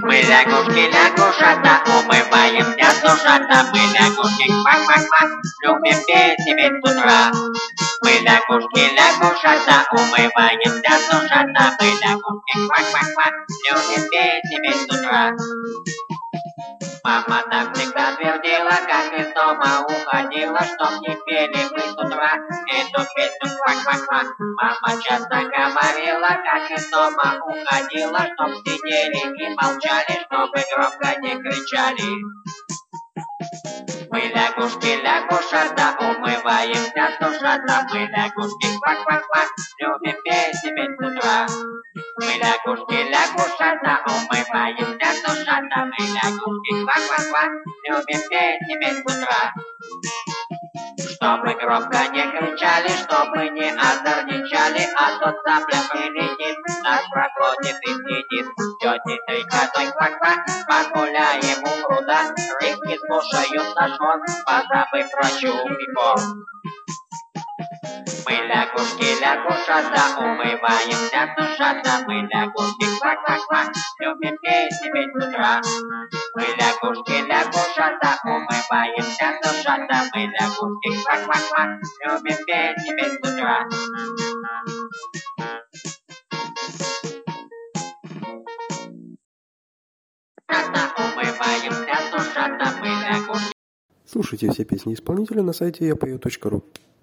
Мы лягушки, лягушата, умываем душата. Мы лягушки, квак-квак-квак, любим петь и петь с утра. Мы лягушки, лягушата, умываем душата. Мы лягушки, квак-квак-квак, любим петь и петь с утра. Мама нам всегда твердила, как из дома уходила, чтоб не пели мы с утра эту песню квак-квак-квак. Мама часто говорила, как из дома уходила, чтоб сидели и молчали, чтобы громко не кричали. Мы лягушки, лягушата, умываемся душата. Мы лягушки, квак-квак-квак, любим петь и петь с утра. Мы лягушки, лягушата, умываемся душата. Мы лягушки, квак-квак-квак, любим петь и петь с утра. Чтобы громко не кричали, чтобы не озорничали, а тот цапля прилетит, нас проглотит и съедит. Тети три котой квак-квак, погуляем у пруда, рыбки слушают наш вон, позабыв про щук и корм. Мы лягушки, лягушата, умываемся душата. Мы лягушки, квак-квак-квак, любим петь и петь с утра. Мы лягушки, лягушата, умываемся душата. Мы лягушки, квак-квак-квак, любим петь и петь с утра. Умываемся душата, мы лягушки. Слушайте все песни исполнителя на сайте yapою.ru.